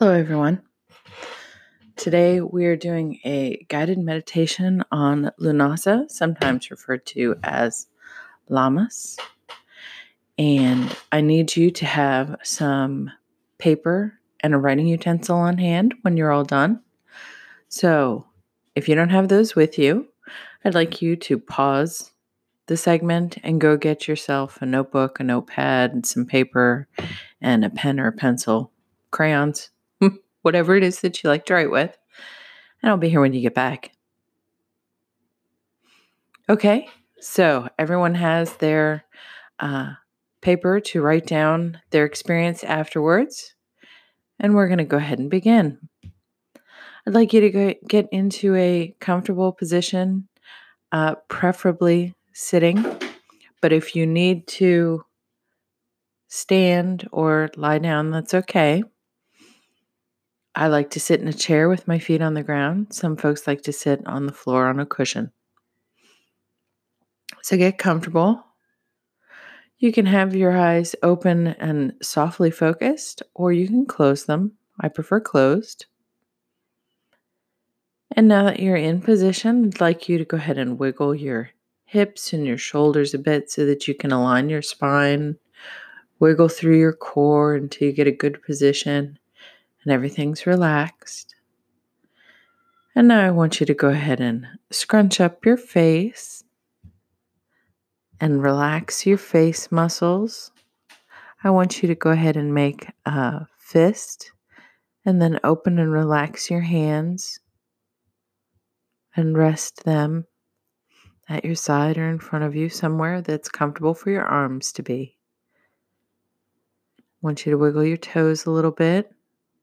Hello, everyone. Today we are doing a guided meditation on Lunasa, sometimes referred to as Lamas. And I need you to have some paper and a writing utensil on hand when you're all done. So if you don't have those with you, I'd like you to pause the segment and go get yourself a notebook, a notepad, some paper, and a pen or a pencil, crayons, whatever it is that you like to write with. And I'll be here when you get back. Okay, so everyone has their paper to write down their experience afterwards. And we're going to go ahead and begin. I'd like you to get into a comfortable position, preferably sitting. But if you need to stand or lie down, that's okay. I like to sit in a chair with my feet on the ground. Some folks like to sit on the floor on a cushion. So get comfortable. You can have your eyes open and softly focused, or you can close them. I prefer closed. And now that you're in position, I'd like you to go ahead and wiggle your hips and your shoulders a bit so that you can align your spine. Wiggle through your core until you get a good position and everything's relaxed. And now I want you to go ahead and scrunch up your face and relax your face muscles. I want you to go ahead and make a fist and then open and relax your hands and rest them at your side or in front of you, somewhere that's comfortable for your arms to be. I want you to wiggle your toes a little bit.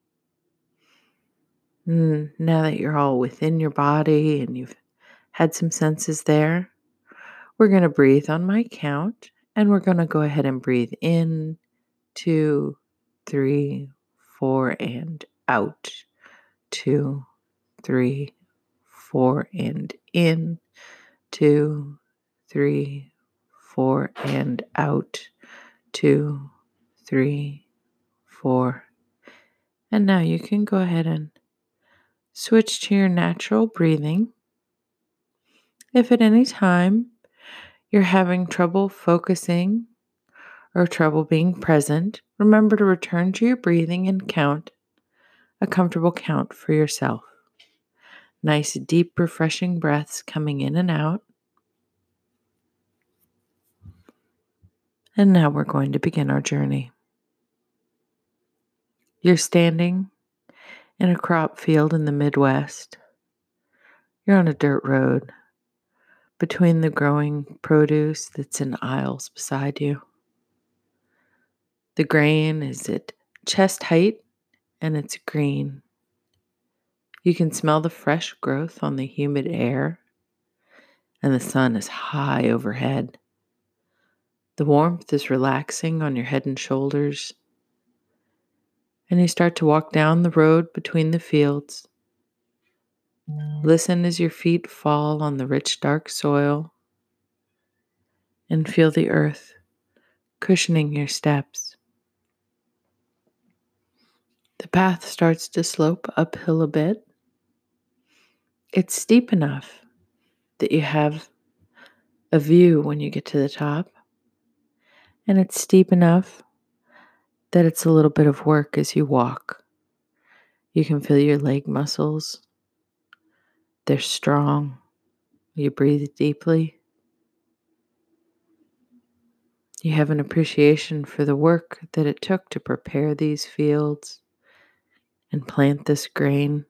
Now that you're all within your body and you've had some senses there, we're going to breathe on my count, and we're going to go ahead and breathe in, 2, 3, 4, and out. 2, 3, 4, and in. 2, 3, 4, and out. 2, 3, 4. And now you can go ahead and switch to your natural breathing. If at any time you're having trouble focusing or trouble being present, remember to return to your breathing and count a comfortable count for yourself. Nice, deep, refreshing breaths coming in and out. And now we're going to begin our journey. You're standing in a crop field in the Midwest. You're on a dirt road between the growing produce that's in aisles beside you. The grain is at chest height and it's green. You can smell the fresh growth on the humid air, and the sun is high overhead. The warmth is relaxing on your head and shoulders, and you start to walk down the road between the fields. Listen as your feet fall on the rich, dark soil, and feel the earth cushioning your steps. The path starts to slope uphill a bit. It's steep enough that you have a view when you get to the top, and it's steep enough that it's a little bit of work as you walk. You can feel your leg muscles. They're strong. You breathe deeply. You have an appreciation for the work that it took to prepare these fields and plant this grain.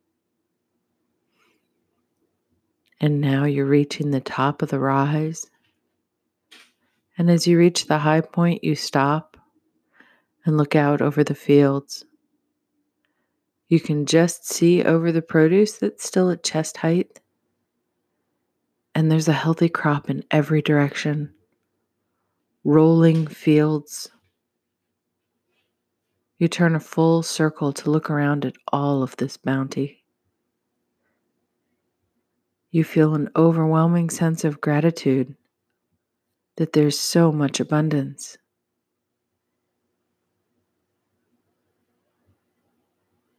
And now you're reaching the top of the rise. And as you reach the high point, you stop and look out over the fields. You can just see over the produce that's still at chest height. And there's a healthy crop in every direction. Rolling fields. You turn a full circle to look around at all of this bounty. You feel an overwhelming sense of gratitude that there's so much abundance.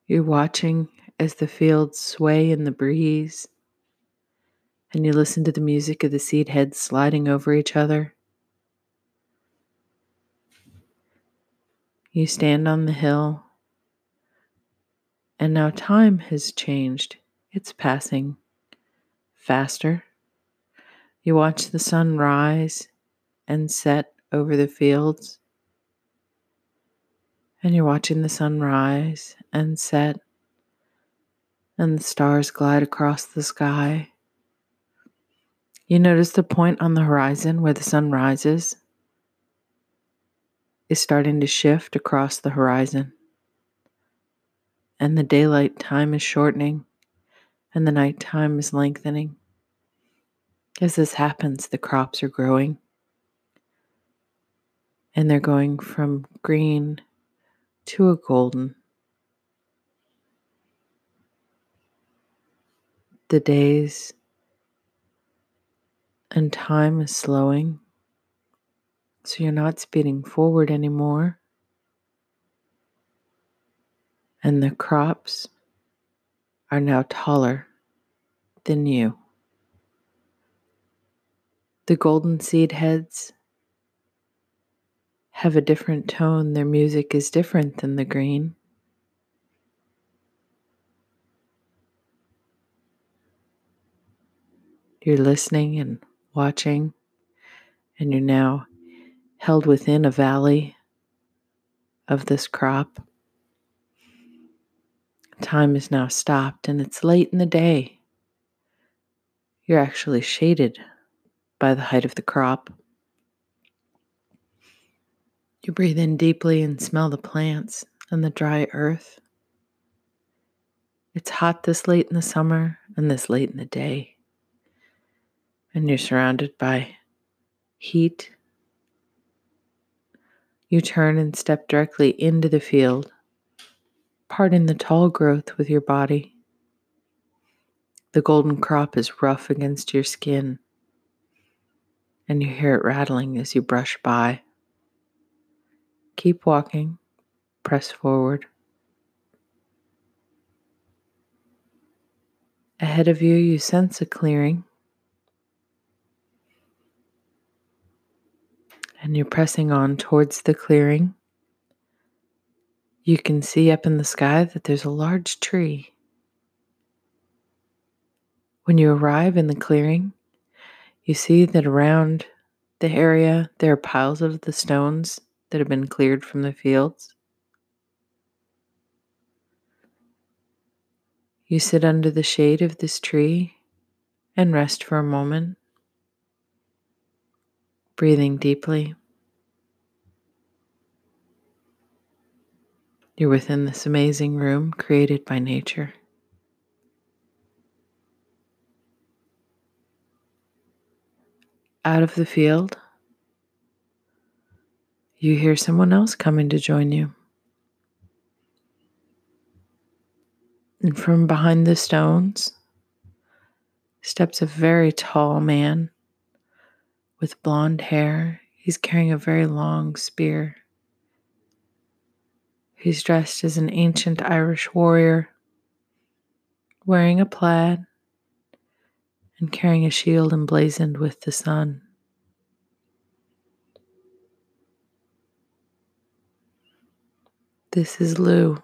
You're watching as the fields sway in the breeze, and you listen to the music of the seed heads sliding over each other. You stand on the hill, and now time has changed. It's passing faster. You watch the sun rise and set over the fields, and you're watching the sun rise and set, and the stars glide across the sky. You notice the point on the horizon where the sun rises is starting to shift across the horizon, and the daylight time is shortening, and the night time is lengthening. As this happens, the crops are growing, and they're going from green to a golden. The days and time is slowing, so you're not speeding forward anymore. And the crops are now taller than you. The golden seed heads have a different tone. Their music is different than the green. You're listening and watching, and you're now held within a valley of this crop. Time is now stopped, and it's late in the day. You're actually shaded by the height of the crop. You breathe in deeply and smell the plants and the dry earth. It's hot this late in the summer and this late in the day, and you're surrounded by heat. You turn and step directly into the field, parting the tall growth with your body. The golden crop is rough against your skin, and you hear it rattling as you brush by. Keep walking, press forward. Ahead of you, you sense a clearing, and you're pressing on towards the clearing. You can see up in the sky that there's a large tree. When you arrive in the clearing, you see that around the area there are piles of the stones that have been cleared from the fields. You sit under the shade of this tree and rest for a moment, breathing deeply. You're within this amazing room created by nature. Out of the field, you hear someone else coming to join you. And from behind the stones steps a very tall man with blonde hair. He's carrying a very long spear. He's dressed as an ancient Irish warrior, wearing a plaid and carrying a shield emblazoned with the sun. This is Lou.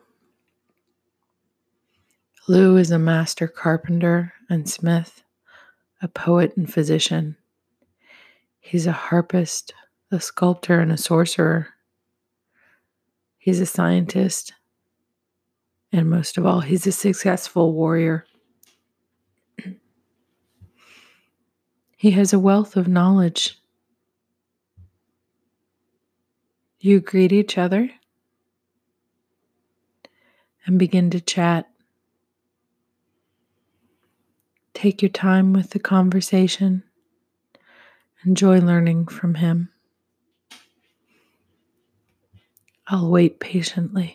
Lou is a master carpenter and smith, a poet and physician. He's a harpist, a sculptor, and a sorcerer. He's a scientist, and most of all, he's a successful warrior. He has a wealth of knowledge. You greet each other and begin to chat. Take your time with the conversation. Enjoy learning from him. I'll wait patiently.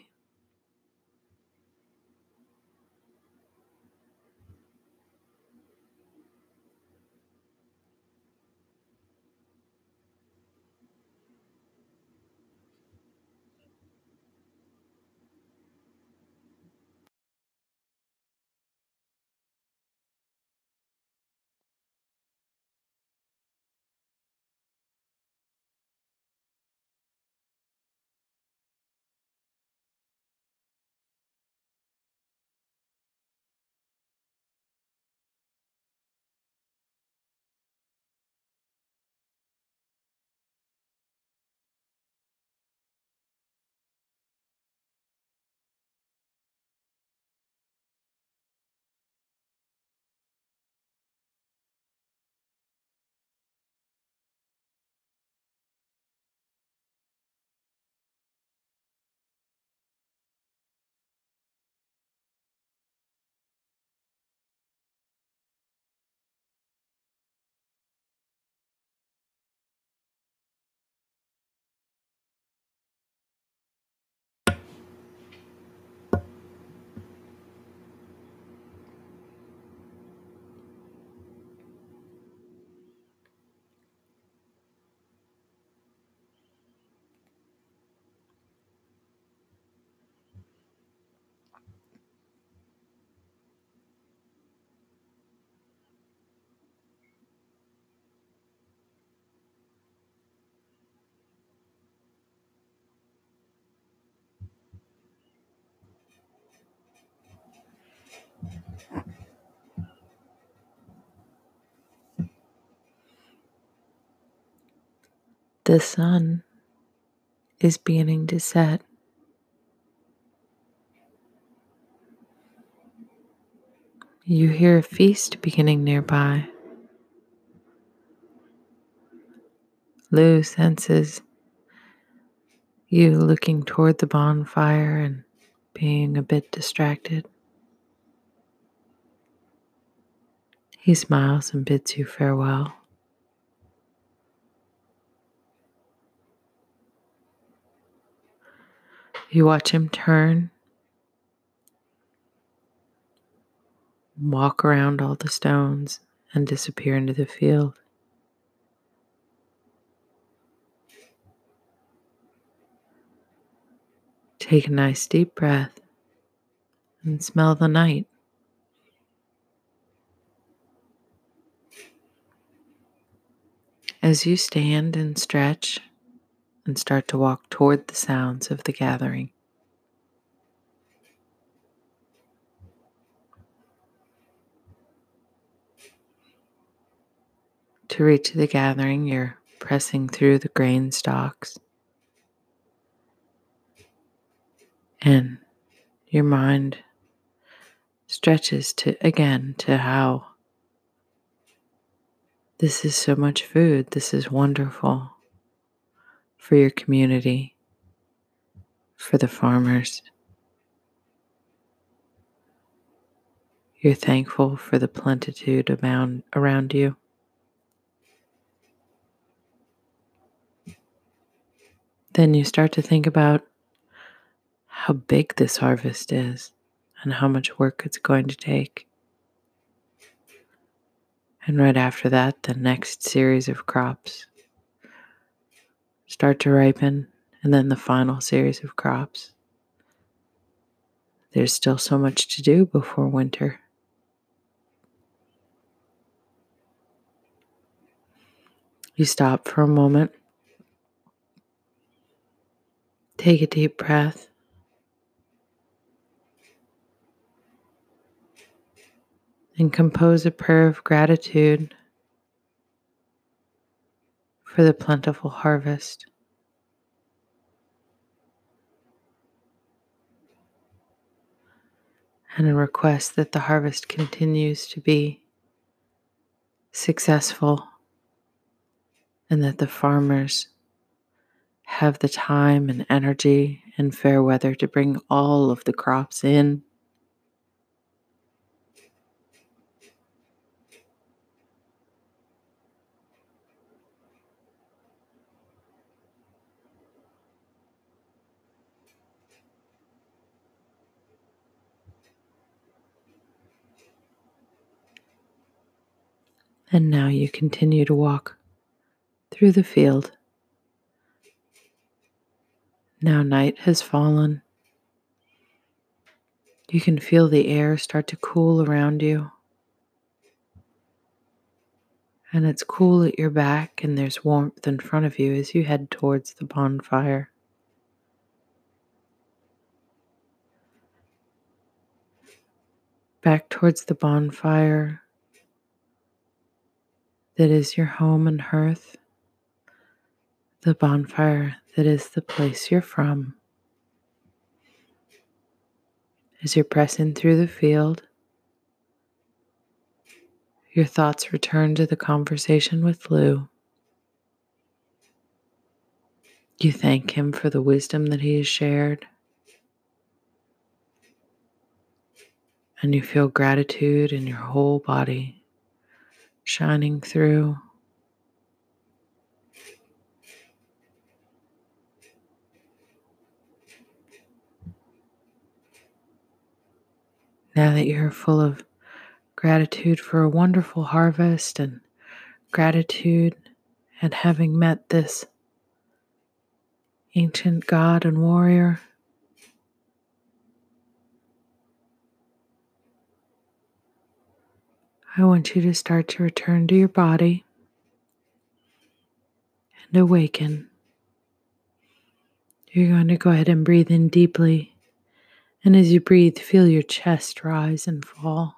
The sun is beginning to set. You hear a feast beginning nearby. Lou senses you looking toward the bonfire and being a bit distracted. He smiles and bids you farewell. You watch him turn, walk around all the stones, and disappear into the field. Take a nice deep breath and smell the night. As you stand and stretch and start to walk toward the sounds of the gathering, to reach the gathering, you're pressing through the grain stalks, and your mind stretches to how this is so much food. This is wonderful for your community, for the farmers. You're thankful for the plenitude around you. Then you start to think about how big this harvest is and how much work it's going to take. And right after that, the next series of crops start to ripen, and then the final series of crops. There's still so much to do before winter. You stop for a moment, take a deep breath, and compose a prayer of gratitude for the plentiful harvest. And a request that the harvest continues to be successful and that the farmers have the time and energy and fair weather to bring all of the crops in. And now you continue to walk through the field. Now night has fallen. You can feel the air start to cool around you. And it's cool at your back, and there's warmth in front of you as you head towards the bonfire. Back towards the bonfire that is your home and hearth, the bonfire that is the place you're from. As you're pressing through the field, your thoughts return to the conversation with Lou. You thank him for the wisdom that he has shared, and you feel gratitude in your whole body shining through. Now that you're full of gratitude for a wonderful harvest and gratitude at having met this ancient god and warrior, I want you to start to return to your body and awaken. You're going to go ahead and breathe in deeply. And as you breathe, feel your chest rise and fall.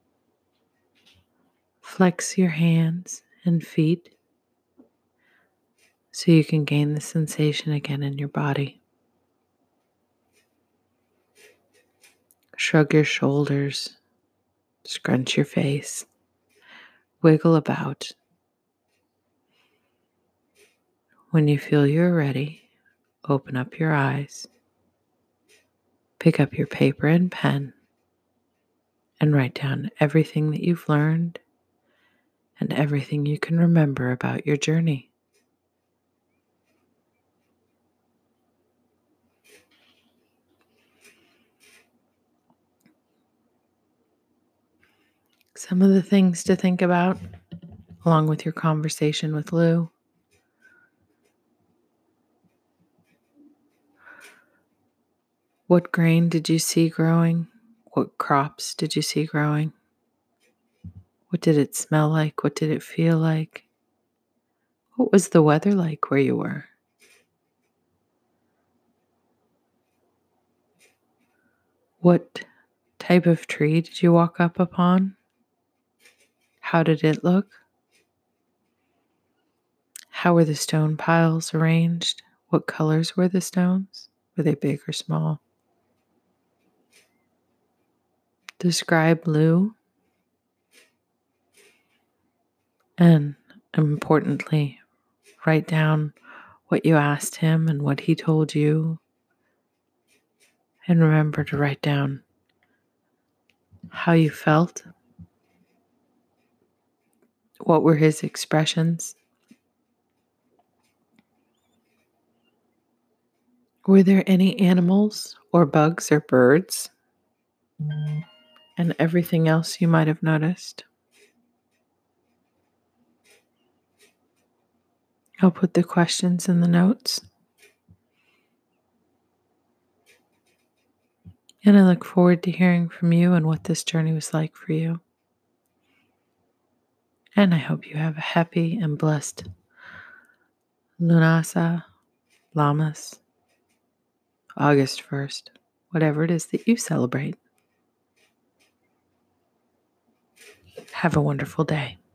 Flex your hands and feet. so you can gain the sensation again in your body. Shrug your shoulders, scrunch your face, wiggle about. When you feel you're ready, open up your eyes, pick up your paper and pen, and write down everything that you've learned and everything you can remember about your journey. Some of the things to think about, along with your conversation with Lou. What grain did you see growing? What crops did you see growing? What did it smell like? What did it feel like? What was the weather like where you were? What type of tree did you walk up upon? How did it look? How were the stone piles arranged? What colors were the stones? Were they big or small? Describe Lou, and importantly, write down what you asked him and what he told you. And remember to write down how you felt. What were his expressions? Were there any animals or bugs or birds? And everything else you might have noticed? I'll put the questions in the notes. And I look forward to hearing from you and what this journey was like for you. And I hope you have a happy and blessed Lunasa Lammas, August 1st, whatever it is that you celebrate. Have a wonderful day.